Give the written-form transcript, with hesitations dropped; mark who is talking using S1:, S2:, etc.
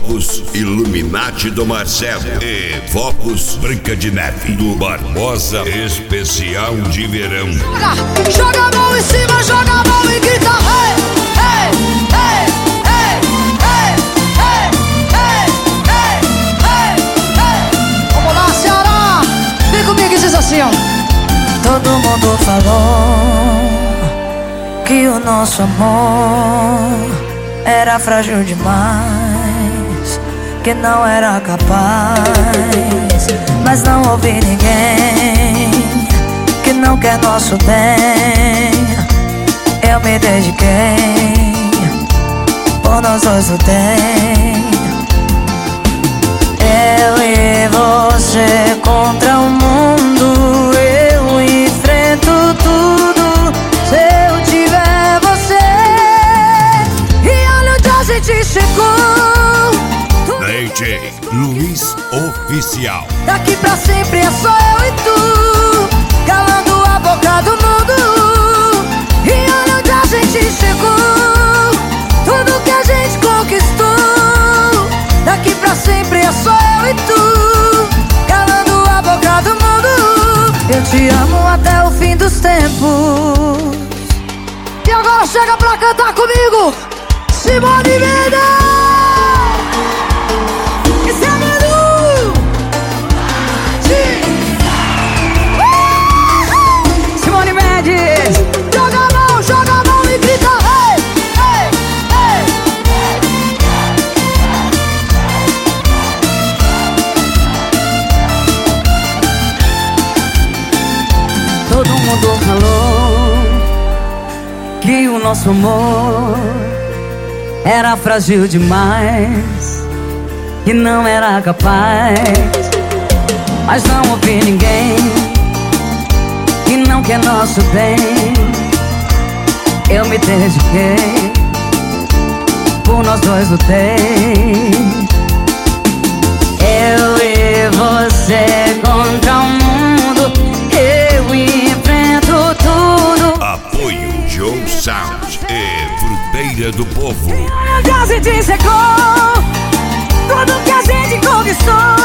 S1: Focus Illuminati do Marcelo e Focus Branca de Neve do Barbosa, especial de verão.
S2: Joga a mão em cima, joga a mão e grita hey, hey, hey, hey, hey, hey, hey, hey, hey, hey. Vamos lá, Ceará, vem comigo e diz assim, ó.
S3: Todo mundo falou que o nosso amor era frágil demais, que não era capaz. Mas não ouvi ninguém que não quer nosso bem. Eu me dediquei, por nós dois lutei. Eu e você contra o mundo, eu enfrento tudo se eu tiver você. E olha onde a gente chegou.
S1: DJ Luiz Oficial.
S3: Daqui pra sempre é só eu e tu, calando a boca do mundo. E olha onde a gente chegou, tudo que a gente conquistou. Daqui pra sempre é só eu e tu, calando a boca do mundo. Eu te amo até o fim dos tempos.
S2: E agora chega pra cantar comigo, Simone Mendes. Esse é Menu. Simone Mendes. Joga a mão e grita hey, hey, hey, hey.
S3: Todo mundo falou que o nosso amor era frágil demais, que não era capaz. Mas não ouvi ninguém que não quer nosso bem. Eu me dediquei, por nós dois lutei. Eu e você contra o mundo, eu enfrento tudo.
S1: Apoio Joe Sound e Fruteira do Povo.
S3: Onde a gente chegou, tudo que a gente conquistou.